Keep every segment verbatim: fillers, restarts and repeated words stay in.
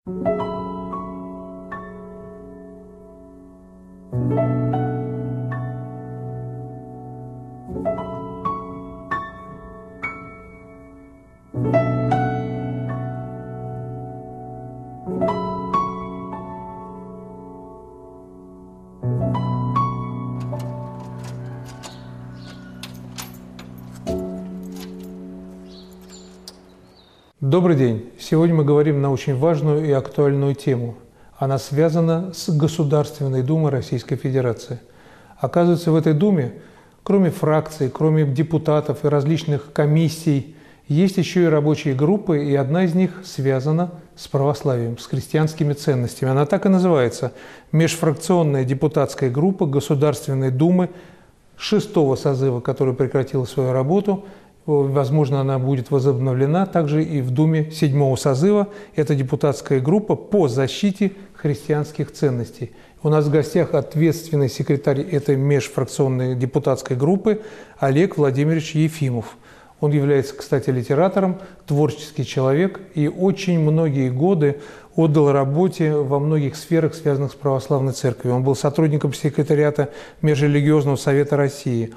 Добрый день! Сегодня мы говорим на очень важную и актуальную тему. Она связана с Государственной Думой Российской Федерации. Оказывается, в этой Думе, кроме фракций, кроме депутатов и различных комиссий, есть еще и рабочие группы, и одна из них связана с православием, с христианскими ценностями. Она так и называется – Межфракционная депутатская группа Государственной Думы шестого созыва, которая прекратила свою работу. Возможно, она будет возобновлена также и в Думе седьмого созыва. Это депутатская группа по защите христианских ценностей. У нас в гостях ответственный секретарь этой межфракционной депутатской группы Олег Владимирович Ефимов. Он является, кстати, литератором, творческий человек и очень многие годы отдал работе во многих сферах, связанных с православной церковью. Он был сотрудником секретариата Межрелигиозного совета России,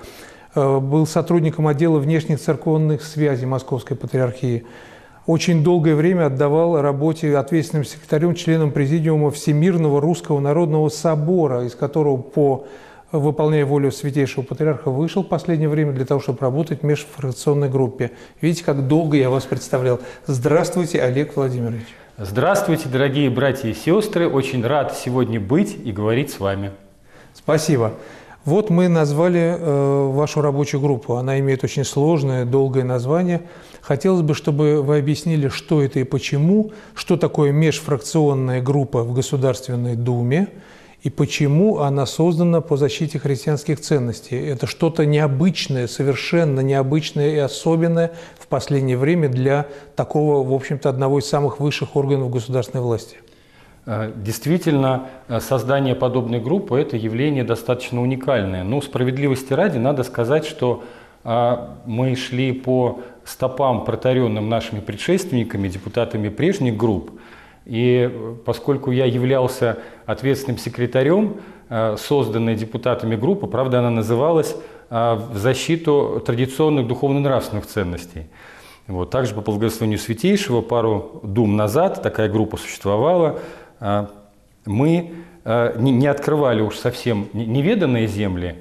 был сотрудником отдела внешних церковных связей Московской патриархии. Очень долгое время отдавал работе ответственным секретарем, членом президиума Всемирного Русского Народного Собора, из которого, по выполняя волю Святейшего Патриарха, вышел в последнее время для того, чтобы работать в межфракционной группе. Видите, как долго я вас представлял. Здравствуйте, Олег Владимирович. Здравствуйте, дорогие братья и сестры. Очень рад сегодня быть и говорить с вами. Спасибо. Вот мы назвали э, вашу рабочую группу. Она имеет очень сложное, долгое название. Хотелось бы, чтобы вы объяснили, что это и почему, что такое межфракционная группа в Государственной Думе и почему она создана по защите христианских ценностей. Это что-то необычное, совершенно необычное и особенное в последнее время для такого, в общем-то, одного из самых высших органов государственной власти. Действительно, создание подобной группы – это явление достаточно уникальное. Но справедливости ради надо сказать, что мы шли по стопам, протаренным нашими предшественниками, депутатами прежних групп. И поскольку я являлся ответственным секретарем созданной депутатами группы, правда, она называлась «В защиту традиционных духовно-нравственных ценностей». Вот. Также по благословению Святейшего пару дум назад такая группа существовала. Мы не открывали уж совсем неведанные земли,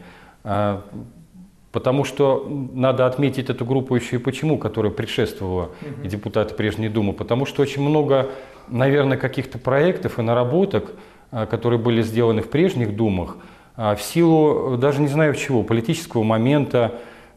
потому что надо отметить эту группу еще и почему, которая предшествовала и депутаты прежней Думы, потому что очень много, наверное, каких-то проектов и наработок, которые были сделаны в прежних Думах, в силу, даже не знаю чего, политического момента,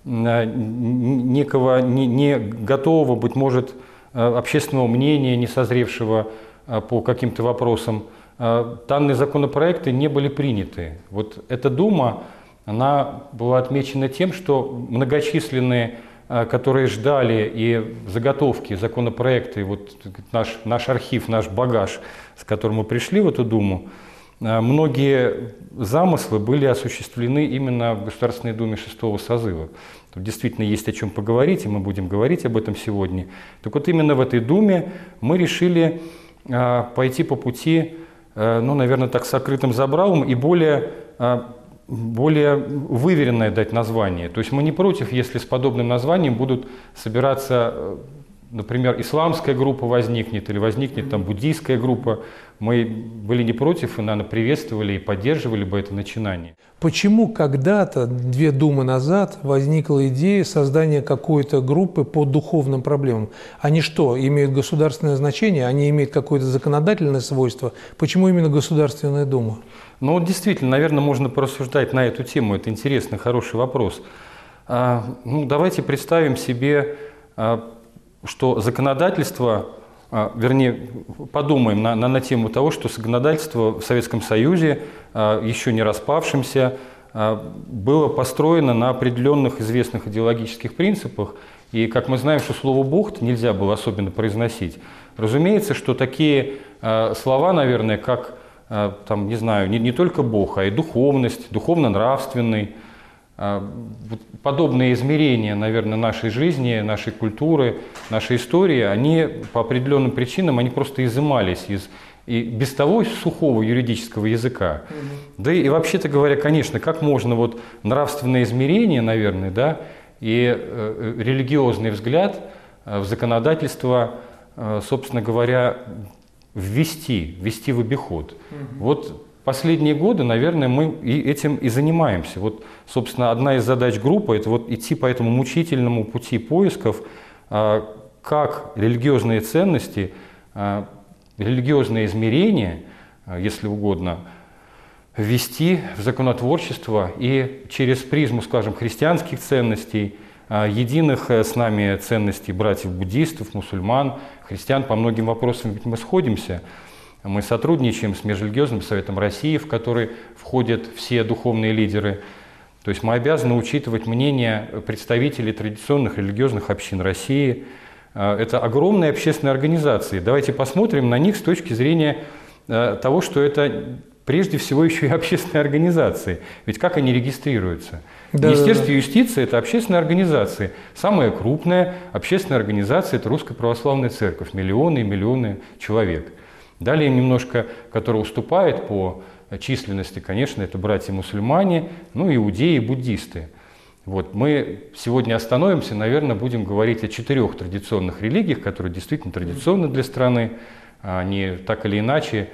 некого не, не готового, быть может, общественного мнения, не созревшего по каким-то вопросам, данные законопроекты не были приняты. Вот эта Дума, она была отмечена тем, что многочисленные, которые ждали и заготовки, законопроекты, вот наш, наш архив, наш багаж, с которым мы пришли в эту Думу, многие замыслы были осуществлены именно в Государственной Думе шестого созыва. Тут действительно есть о чем поговорить, и мы будем говорить об этом сегодня. Так вот, именно в этой Думе мы решили а, пойти по пути, а, ну, наверное, так, с сокрытым забралом и более, а, более выверенное дать название. То есть мы не против, если с подобным названием будут собираться, например, исламская группа возникнет или возникнет там буддийская группа. Мы были не против и, наверное, приветствовали и поддерживали бы это начинание. Почему когда-то, две думы назад, возникла идея создания какой-то группы по духовным проблемам? Они что, имеют государственное значение? Они имеют какое-то законодательное свойство? Почему именно Государственная Дума? Ну, вот действительно, наверное, можно порассуждать на эту тему. Это интересный, хороший вопрос. А, ну, давайте представим себе, а, что законодательство, а, вернее, подумаем на, на, на тему того, что законодательство в Советском Союзе, а, еще не распавшемся, а, было построено на определенных известных идеологических принципах. И, как мы знаем, что слово «Бог» нельзя было особенно произносить. Разумеется, что такие а, слова, наверное, как, а, там, не знаю, не, не только Бог, а и духовность, духовно-нравственный, подобные измерения, наверное, нашей жизни, нашей культуры, нашей истории, они по определенным причинам, они просто изымались из и без того сухого юридического языка. Mm-hmm. Да и, и вообще-то говоря, конечно, как можно вот нравственное измерение, наверное, да, и э, религиозный взгляд э, в законодательство, э, собственно говоря, ввести, ввести в обиход. Mm-hmm. Вот последние годы, наверное, мы и этим и занимаемся. Вот, собственно, одна из задач группы – это вот идти по этому мучительному пути поисков, э, как религиозные ценности, э, религиозные измерения, если угодно, ввести в законотворчество и через призму, скажем, христианских ценностей, единых с нами ценностей братьев-буддистов, мусульман, христиан. По многим вопросам ведь мы сходимся. Мы сотрудничаем с Межрелигиозным советом России, в который входят все духовные лидеры. То есть мы обязаны учитывать мнение представителей традиционных религиозных общин России. Это огромные общественные организации. Давайте посмотрим на них с точки зрения того, что это прежде всего еще и общественные организации. Ведь как они регистрируются? Да, Министерство да, да. юстиции – это общественные организации. Самая крупная общественная организация – это Русская Православная Церковь. Миллионы и миллионы человек. Далее немножко, которая уступает по численности, конечно, это братья-мусульмане, ну, иудеи и буддисты. Вот, мы сегодня остановимся, наверное, будем говорить о четырех традиционных религиях, которые действительно традиционны для страны. Они так или иначе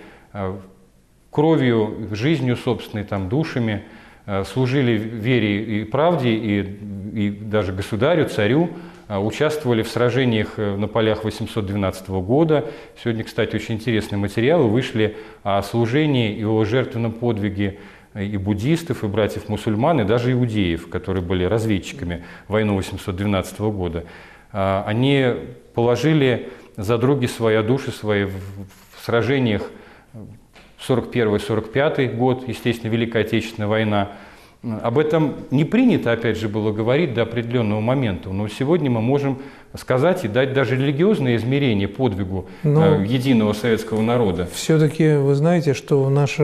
кровью, жизнью собственной, там, душами служили вере и правде, и, и даже государю, царю, участвовали в сражениях на полях восемьсот двенадцатого года. Сегодня, кстати, очень интересные материалы вышли о служении и о жертвенном подвиге и буддистов, и братьев-мусульман, и даже иудеев, которые были разведчиками в войну восемьсот двенадцатого года. Они положили за други свои, души свои в сражениях сорок первый — сорок пятый год, естественно, Великая Отечественная война. Об этом не принято, опять же, было говорить до определенного момента, но сегодня мы можем сказать и дать даже религиозное измерение подвигу но единого советского народа. Все-таки вы знаете, что в наш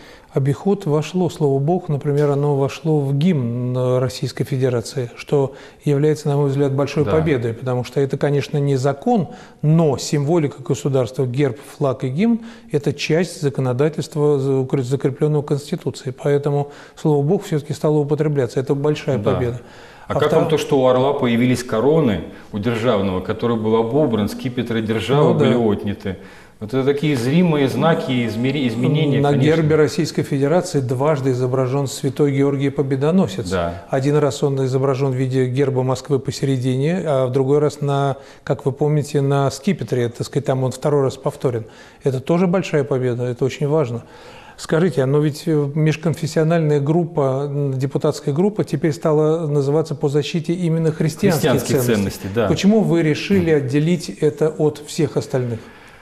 обиход вошло слово «Бог», например, оно вошло в гимн Российской Федерации, что является, на мой взгляд, большой да. победой, потому что это, конечно, не закон, но символика государства, герб, флаг и гимн – это часть законодательства, закрепленного Конституцией. Поэтому слово «Бог» все-таки стало употребляться. Это большая да. победа. А, а как вам то, что у орла появились короны, у державного, который был обобран, скипетры державы ну, были да. отняты? Вот это такие зримые знаки изменения. На конечно. гербе Российской Федерации дважды изображен святой Георгий Победоносец. Да. Один раз он изображен в виде герба Москвы посередине, а в другой раз, на, как вы помните, на скипетре, так сказать, там он второй раз повторен. Это тоже большая победа, это очень важно. Скажите, но ведь межконфессиональная группа, депутатская группа теперь стала называться по защите именно христианских, христианских ценностей. ценностей да. Почему вы решили отделить это от всех остальных?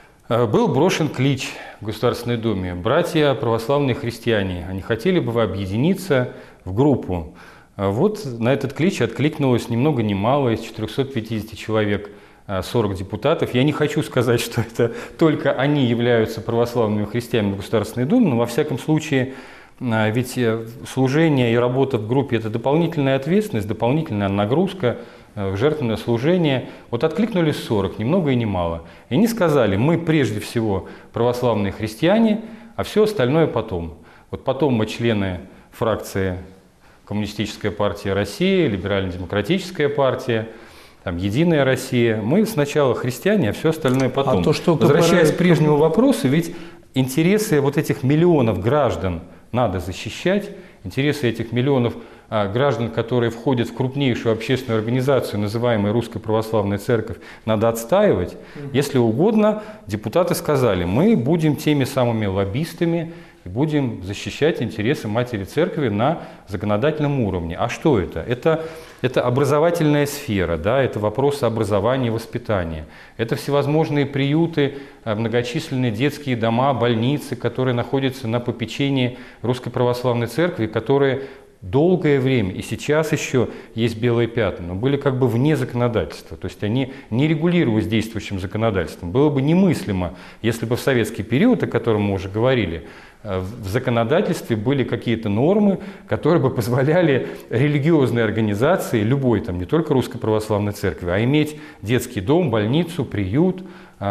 Был брошен клич в Государственной Думе. Братья православные христиане, они хотели бы объединиться в группу. Вот на этот клич откликнулось ни много ни мало, из четырёхсот пятидесяти человек сорок депутатов. Я не хочу сказать, что это только они являются православными христианами в Государственной Думе, но во всяком случае, ведь служение и работа в группе – это дополнительная ответственность, дополнительная нагрузка, жертвенное служение. Вот откликнулись сорок, ни много и ни мало. И они сказали, мы прежде всего православные христиане, а все остальное потом. Вот потом мы члены фракции Коммунистическая партия России, Либерально-демократическая партия, там, Единая Россия. Мы сначала христиане, а все остальное потом. А то, что Возвращаясь к прежнему вопросу, ведь интересы вот этих миллионов граждан надо защищать, интересы этих миллионов граждан, которые входят в крупнейшую общественную организацию, называемую Русская Православная Церковь, надо отстаивать. Если угодно, депутаты сказали, мы будем теми самыми лоббистами и будем защищать интересы Матери Церкви на законодательном уровне. А что это? Это, это образовательная сфера, да? Это вопросы образования и воспитания. Это всевозможные приюты, многочисленные детские дома, больницы, которые находятся на попечении Русской Православной Церкви, которые долгое время, и сейчас еще есть белые пятна, но были как бы вне законодательства, то есть они не регулировались действующим законодательством. Было бы немыслимо, если бы в советский период, о котором мы уже говорили, в законодательстве были какие-то нормы, которые бы позволяли религиозной организации, любой, там, не только Русской Православной Церкви, а иметь детский дом, больницу, приют,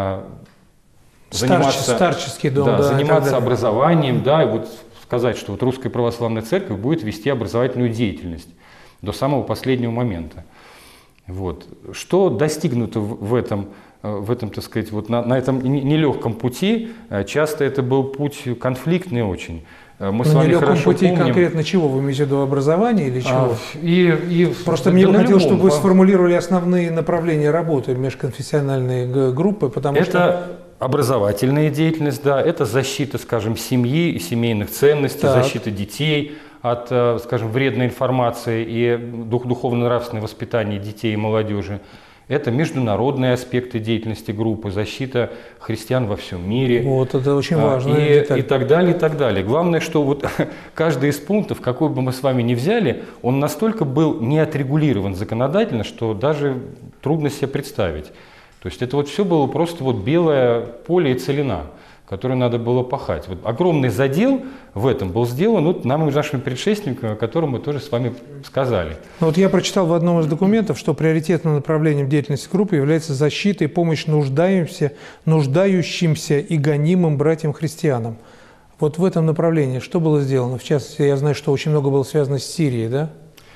заниматься, старческий дом, да, да, заниматься образованием, да, и вот сказать, что вот Русская Православная Церковь будет вести образовательную деятельность до самого последнего момента. Вот. Что достигнуто в этом, в этом, так сказать, вот на, на этом нелегком пути? Часто это был путь конфликтный очень. Мы с на вами нелегком хорошо пути помним. Конкретно чего? Вы имеете в виду образование или чего? А, и, и, Просто да, мне бы да, хотелось, любом, чтобы вы по... сформулировали основные направления работы межконфессиональной группы, потому это... что... Образовательная деятельность, да, это защита, скажем, семьи и семейных ценностей, так. защита детей от, скажем, вредной информации и дух, духовно-нравственное воспитание детей и молодежи. Это международные аспекты деятельности группы, защита христиан во всем мире. Вот, это очень важно. И, и так далее, и так далее. Главное, что вот каждый из пунктов, какой бы мы с вами ни взяли, он настолько был не отрегулирован законодательно, что даже трудно себе представить. То есть это вот все было просто вот белое поле и целина, которую надо было пахать. Вот огромный задел в этом был сделан вот нам и нашими предшественниками, о котором мы тоже с вами сказали. Ну, вот я прочитал в одном из документов, что приоритетным направлением деятельности группы является защита и помощь нуждающимся, нуждающимся и гонимым братьям-христианам. Вот в этом направлении что было сделано? В частности, я знаю, что очень много было связано с Сирией, да?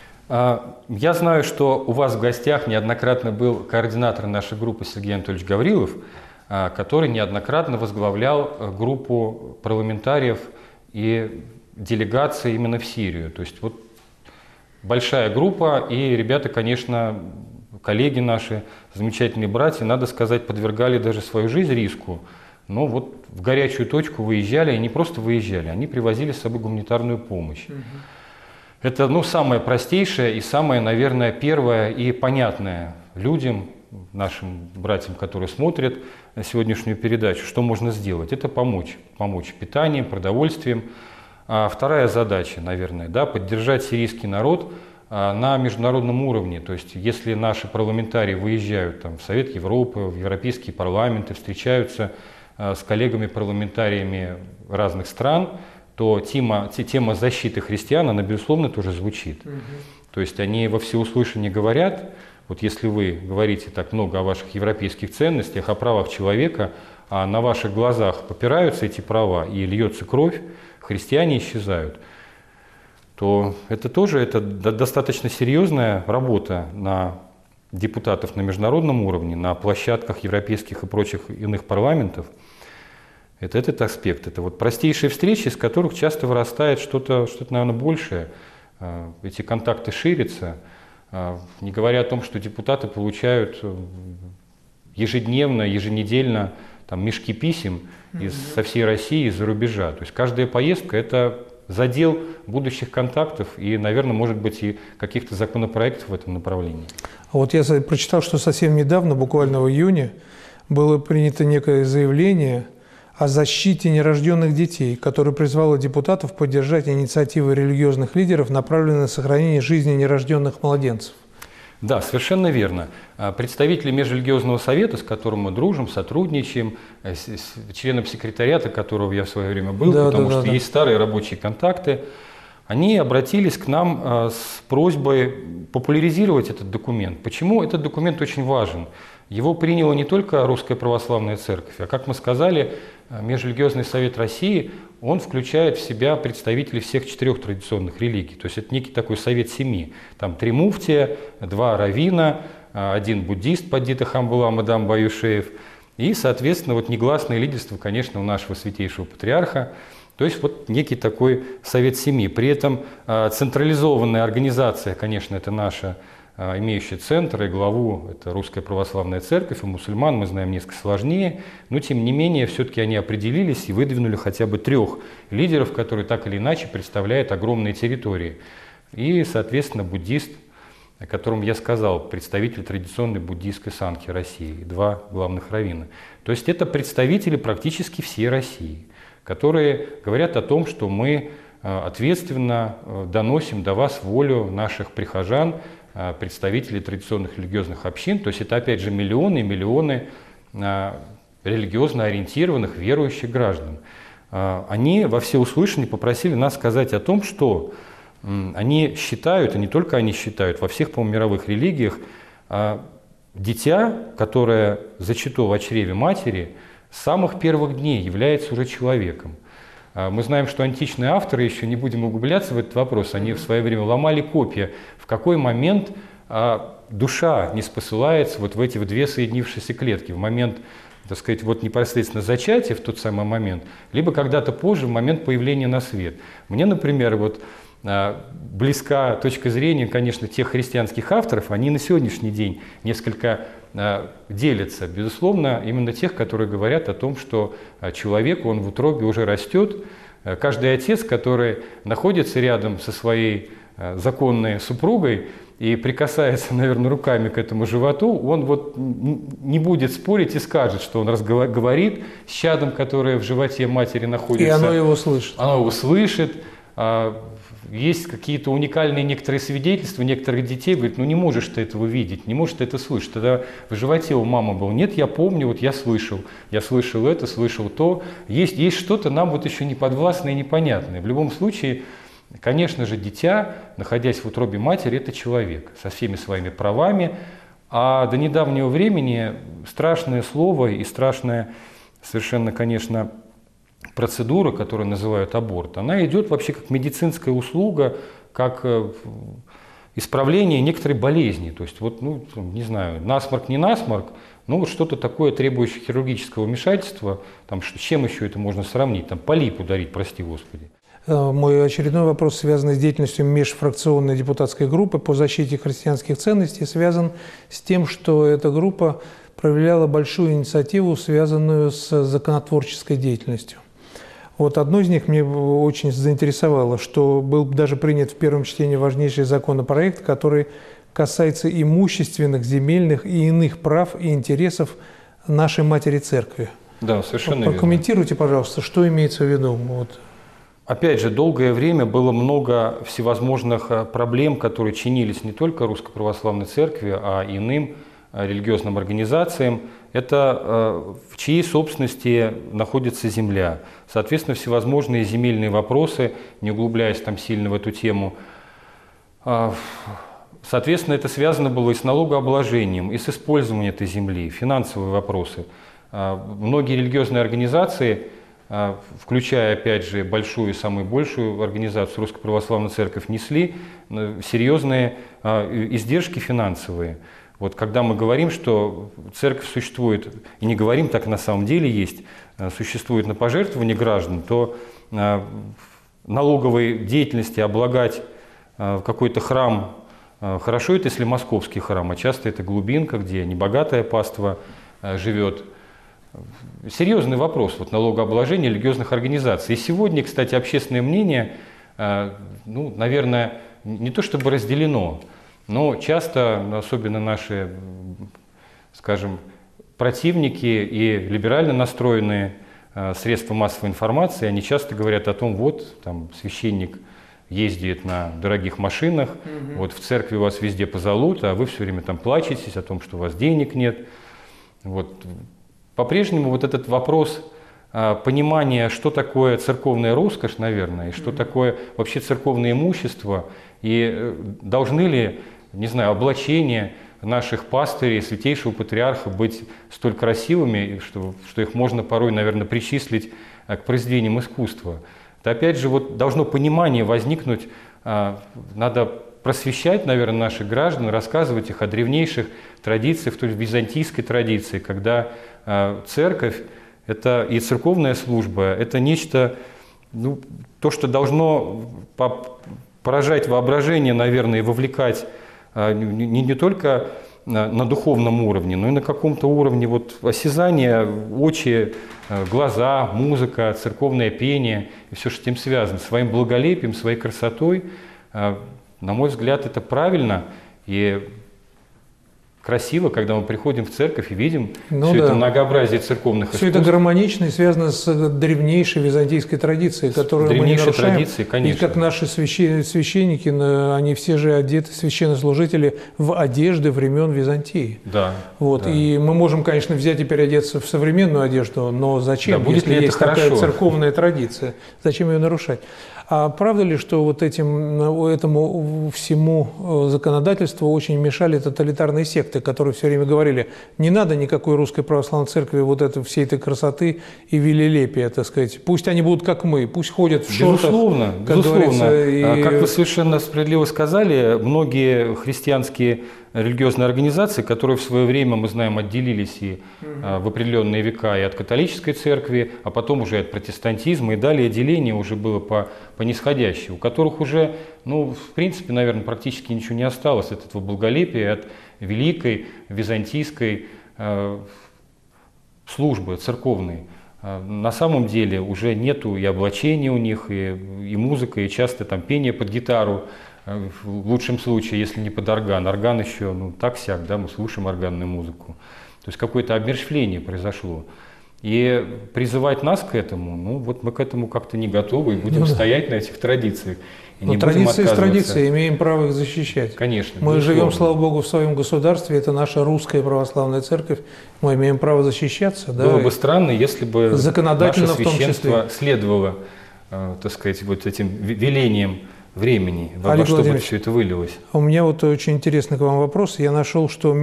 Я знаю, что у вас в гостях неоднократно был координатор нашей группы Сергей Анатольевич Гаврилов, который неоднократно возглавлял группу парламентариев и делегации именно в Сирию. То есть вот большая группа, и ребята, конечно, коллеги наши, замечательные братья, надо сказать, подвергали даже свою жизнь риску. Но вот в горячую точку выезжали, и не просто выезжали, они привозили с собой гуманитарную помощь. Это, ну, самое простейшее и самое, наверное, первое и понятное людям, нашим братьям, которые смотрят сегодняшнюю передачу, что можно сделать. Это помочь. Помочь питанием, продовольствием. А вторая задача, наверное, да, поддержать сирийский народ а, на международном уровне. То есть, если наши парламентарии выезжают там, в Совет Европы, в европейские парламенты, встречаются а, с коллегами-парламентариями разных стран, то тема, тема защиты христиан, она, безусловно, тоже звучит. Угу. То есть они во всеуслышание говорят, вот если вы говорите так много о ваших европейских ценностях, о правах человека, а на ваших глазах попираются эти права и льется кровь, христиане исчезают, то это тоже это достаточно серьезная работа на депутатов на международном уровне, на площадках европейских и прочих иных парламентов. Это этот аспект, это вот простейшие встречи, из которых часто вырастает что-то, что-то, наверное, большее. Эти контакты ширятся, не говоря о том, что депутаты получают ежедневно, еженедельно там, мешки писем из, со всей России, из-за рубежа. То есть каждая поездка – это задел будущих контактов и, наверное, может быть, и каких-то законопроектов в этом направлении. А вот я прочитал, что совсем недавно, буквально в июне, было принято некое заявление о защите нерожденных детей, которое призвало депутатов поддержать инициативы религиозных лидеров, направленные на сохранение жизни нерожденных младенцев. Да, совершенно верно. Представители Межрелигиозного совета, с которым мы дружим, сотрудничаем, членом секретариата, которого я в свое время был, да, потому да, что да, есть да. старые рабочие контакты, они обратились к нам с просьбой популяризировать этот документ. Почему этот документ очень важен? Его приняла не только Русская Православная Церковь, а, как мы сказали, Межрелигиозный совет России, он включает в себя представителей всех четырех традиционных религий. То есть это некий такой совет семи. Там три муфтия, два раввина, один буддист Пандита Хамбула Мадам Баюшеев и, соответственно, вот негласное лидерство, конечно, у нашего святейшего патриарха. То есть вот некий такой совет семи. При этом централизованная организация, конечно, это наша имеющая центр и главу, это Русская Православная Церковь, у мусульман мы знаем несколько сложнее, но тем не менее все-таки они определились и выдвинули хотя бы трех лидеров, которые так или иначе представляют огромные территории. И, соответственно, буддист, о котором я сказал, представитель традиционной буддийской санхи России, и два главных раввина. То есть это представители практически всей России, которые говорят о том, что мы ответственно доносим до вас волю наших прихожан, представителей традиционных религиозных общин. То есть это опять же миллионы и миллионы религиозно ориентированных верующих граждан. Они во всеуслышание попросили нас сказать о том, что они считают, и не только они считают, во всех, по-моему, мировых религиях, дитя, которое зачато в чреве матери, с самых первых дней является уже человеком. Мы знаем, что античные авторы, еще не будем углубляться в этот вопрос, они в свое время ломали копья, в какой момент душа не спосылается вот в эти в две соединившиеся клетки, в момент, так сказать, вот непосредственно зачатия, в тот самый момент, либо когда-то позже, в момент появления на свет. Мне, например, вот близка точка зрения, конечно, тех христианских авторов, они на сегодняшний день несколько делятся. Безусловно, именно тех, которые говорят о том, что человек, он в утробе уже растет. Каждый отец, который находится рядом со своей законной супругой и прикасается, наверное, руками к этому животу, он вот не будет спорить и скажет, что он разговаривает с чадом, которое в животе матери находится. И оно его слышит. Оно его слышит. Есть какие-то уникальные некоторые свидетельства некоторых детей, говорят, ну не можешь ты этого видеть, не можешь ты это слышать. Тогда в животе у мамы был, нет, я помню, вот я слышал, я слышал это, слышал то. Есть, есть что-то нам вот еще не подвластное и непонятное. В любом случае, конечно же, дитя, находясь в утробе матери, это человек со всеми своими правами. А до недавнего времени страшное слово и страшная совершенно, конечно, процедура, которую называют аборт, она идет вообще как медицинская услуга, как исправление некоторой болезни. То есть, вот, ну, не знаю, насморк, не насморк, ну, вот что-то такое, требующее хирургического вмешательства, там, с чем еще это можно сравнить? Там, полип ударить, прости Господи. Мой очередной вопрос, связанный с деятельностью межфракционной депутатской группы по защите христианских ценностей, связан с тем, что эта группа проявляла большую инициативу, связанную с законотворческой деятельностью. Вот одно из них мне очень заинтересовало, что был даже принят в первом чтении важнейший законопроект, который касается имущественных, земельных и иных прав и интересов нашей матери церкви. Да, совершенно верно. Прокомментируйте, пожалуйста, что имеется в виду. Вот. Опять же, долгое время было много всевозможных проблем, которые чинились не только Русской Православной Церкви, а и иным религиозным организациям. Это в чьей собственности находится земля. Соответственно, всевозможные земельные вопросы, не углубляясь там сильно в эту тему. Соответственно, это связано было и с налогообложением, и с использованием этой земли, финансовые вопросы. Многие религиозные организации, включая, опять же, большую и самую большую организацию Русской Православной Церковь, несли серьезные издержки финансовые. Вот когда мы говорим, что церковь существует, и не говорим, так на самом деле есть, существует на пожертвования граждан, то налоговой деятельности облагать какой-то храм, хорошо это, если московский храм, а часто это глубинка, где небогатая паства живет. Серьезный вопрос вот, налогообложения религиозных организаций. И сегодня, кстати, общественное мнение, ну, наверное, не то чтобы разделено, но часто, особенно наши, скажем, противники и либерально настроенные средства массовой информации, они часто говорят о том, вот, там, священник ездит на дорогих машинах, угу. Вот в церкви у вас везде позолота, а вы все время там плачетесь о том, что у вас денег нет. Вот. По-прежнему вот этот вопрос понимания, что такое церковная роскошь, наверное, и что угу. такое вообще церковное имущество, и должны ли, не знаю, облачения наших пастырей, святейшего патриарха быть столь красивыми, что, что их можно порой, наверное, причислить к произведениям искусства. Это опять же вот должно понимание возникнуть, надо просвещать, наверное, наших граждан, рассказывать их о древнейших традициях, в той же византийской традиции, когда церковь это и церковная служба, это нечто, ну, то, что должно поражать воображение, наверное, и вовлекать не, не только на духовном уровне, но и на каком-то уровне вот осязания, очи, глаза, музыка, церковное пение и все, что с этим связано, своим благолепием, своей красотой. На мой взгляд, это правильно. И красиво, когда мы приходим в церковь и видим ну, все да. это многообразие церковных все искусств. это гармонично и связано с древнейшей византийской традицией, которую мы не нарушаем. Традиции, конечно. И как наши священники, они все же одеты, священнослужители, в одежды времен Византии. Да. Вот. Да. И мы можем, конечно, взять и переодеться в современную одежду, но зачем, да, будет если ли есть это такая хорошо? церковная традиция? Зачем ее нарушать? А правда ли, что вот этим, этому всему законодательству очень мешали тоталитарные секты, которые все время говорили, не надо никакой русской православной церкви вот это, всей этой красоты и велелепия, так сказать. Пусть они будут как мы, пусть ходят в шортах. Безусловно, как безусловно. И... Как вы совершенно справедливо сказали, многие христианские религиозные организации, которые в свое время, мы знаем, отделились и угу. в определенные века и от католической церкви, а потом уже от протестантизма, и далее деление уже было по, по нисходящей, у которых уже, ну, в принципе, наверное, практически ничего не осталось от этого благолепия, от великой византийской э, службы церковной. На самом деле уже нету и облачения у них, и, и музыка, и часто там пение под гитару. В лучшем случае, если не под орган. Орган еще, ну, так-сяк, да, мы слушаем органную музыку. То есть какое-то обмерщвление произошло. И призывать нас к этому, ну, вот мы к этому как-то не готовы и будем ну, стоять на этих традициях. И не традиции есть традиции, имеем право их защищать. Конечно. Мы живем, слава Богу, в своем государстве, это наша русская православная церковь, мы имеем право защищаться. Было да, бы странно, если бы законодательно наше священство в том числе следовало, э, так сказать, вот этим велением времени, во, во что бы все это вылилось. У меня вот очень интересный к вам вопрос. Я нашел, что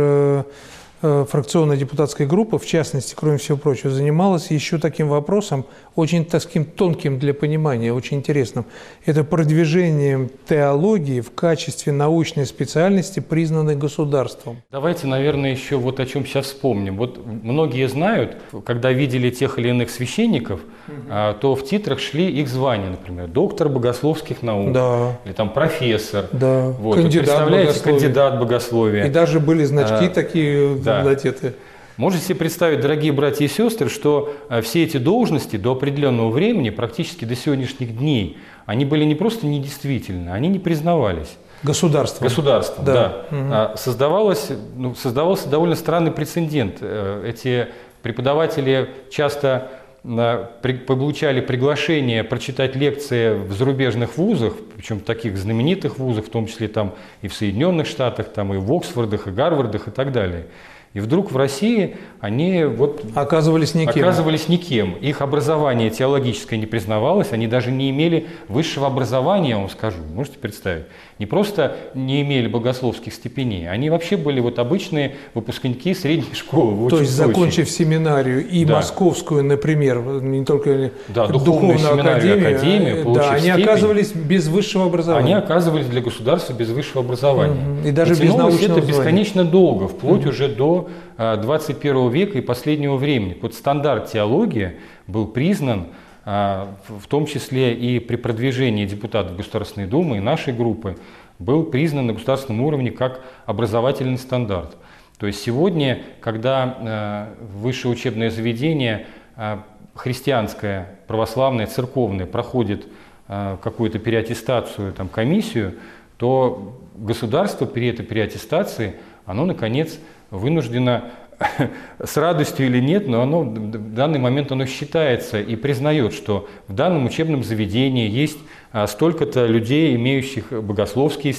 межфракционная депутатская группа, в частности, кроме всего прочего, занималась еще таким вопросом, очень таким тонким для понимания, очень интересным. Это продвижением теологии в качестве научной специальности, признанной государством. Давайте, наверное, еще вот о чем сейчас вспомним. Вот многие знают, когда видели тех или иных священников, угу. то в титрах шли их звания, например, доктор богословских наук, да. или там профессор, да. вот. Кандидат, представляете, богословия. кандидат богословия. И даже были значки а, такие да. надеты. Можете себе представить, дорогие братья и сестры, что все эти должности до определенного времени, практически до сегодняшних дней, они были не просто недействительны, они не признавались. Государством. Государством, да. да. Угу. Создавалось, ну, создавался довольно странный прецедент. Эти преподаватели часто получали приглашение прочитать лекции в зарубежных вузах, причем таких знаменитых вузах, в том числе там и в Соединенных Штатах, там и в Оксфордах, и Гарвардах и так далее. И вдруг в России они вот оказывались никем. оказывались никем. Их образование теологическое не признавалось, они даже не имели высшего образования, я вам скажу, можете представить. Не просто не имели богословских степеней, они вообще были вот обычные выпускники средней школы. То есть, закончив семинарию и да. московскую, например, не только да, духовную, духовную академию, академию да, они степень, оказывались без высшего образования. Они оказывались для государства без высшего образования. Mm-hmm. И даже и без научного это бесконечно долго, вплоть mm-hmm. уже до двадцать первого века и последнего времени. Вот стандарт теологии был признан, в том числе и при продвижении депутатов Государственной Думы и нашей группы, был признан на государственном уровне как образовательный стандарт. То есть сегодня, когда высшее учебное заведение христианское, православное, церковное проходит какую-то переаттестацию, там, комиссию, то государство при этой переаттестации, оно, наконец, вынуждено, с радостью или нет, но оно, в данный момент оно считается и признает, что в данном учебном заведении есть столько-то людей, имеющих богословские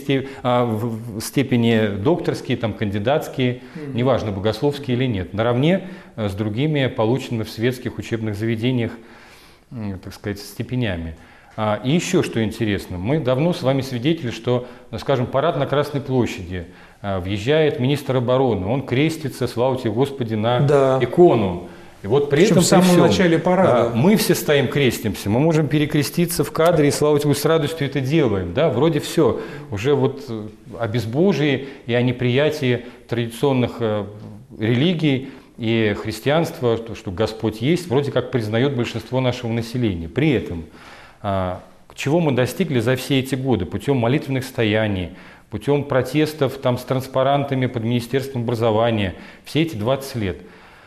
степени, докторские, там, кандидатские, mm-hmm. неважно, богословские или нет, наравне с другими полученными в светских учебных заведениях, так сказать, степенями. И еще что интересно, мы давно с вами свидетели, что, скажем, парад на Красной площади, въезжает министр обороны, он крестится, слава тебе Господи, на да. икону. И вот при этом в самом всем, начале парада. Мы все стоим, крестимся, мы можем перекреститься в кадре, и слава тебе, с радостью это делаем. Да? Вроде все, уже вот о безбожии и о неприятии традиционных религий и христианства, что Господь есть, вроде как признает большинство нашего населения. При этом, чего мы достигли за все эти годы путем молитвенных стояний, путем протестов там, с транспарантами под Министерством образования, все эти двадцать лет.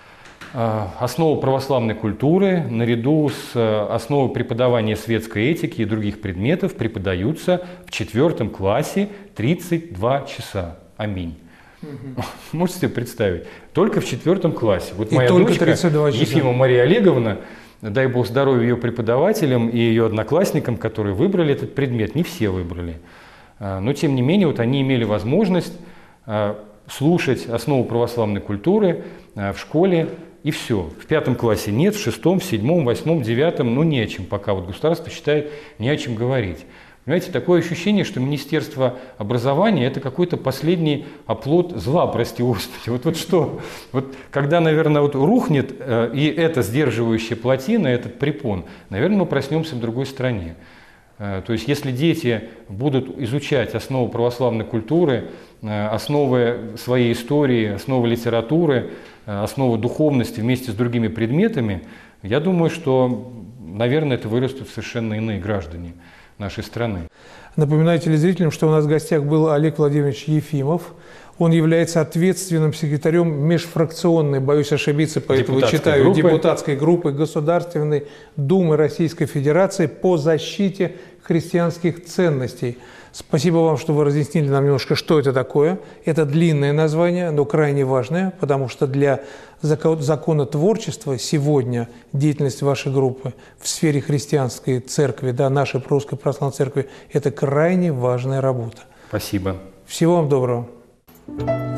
Основа православной культуры наряду с основой преподавания светской этики и других предметов преподаются в четвертом классе тридцать два часа. Аминь. Угу. Можете себе представить? Только в четвертом классе. Вот и моя только дочка, тридцать два часа. Ефимова Мария Олеговна, дай бог здоровья ее преподавателям и ее одноклассникам, которые выбрали этот предмет, не все выбрали. Но тем не менее, вот они имели возможность слушать основу православной культуры в школе, и все. В пятом классе нет, в шестом, в седьмом, восьмом, девятом, ну не о чем пока. Вот государство считает, не о чем говорить. Понимаете, такое ощущение, что Министерство образования – это какой-то последний оплот зла, прости Господи. Вот, вот что? Вот когда, наверное, вот рухнет э, и эта сдерживающая плотина, этот препон, наверное, мы проснемся в другой стране. Э, то есть, если дети будут изучать основы православной культуры, э, основы своей истории, основы литературы, э, основы духовности вместе с другими предметами, я думаю, что, наверное, это вырастут совершенно иные граждане нашей страны. Напоминаю телезрителям, что у нас в гостях был Олег Владимирович Ефимов. Он является ответственным секретарем межфракционной, боюсь ошибиться, поэтому читаю, группы. депутатской группы Государственной Думы Российской Федерации по защите христианских ценностей. Спасибо вам, что вы разъяснили нам немножко, что это такое. Это длинное название, но крайне важное, потому что для законотворчества сегодня деятельность вашей группы в сфере христианской церкви, да, нашей Русской Православной Церкви, это крайне важная работа. Спасибо. Всего вам доброго.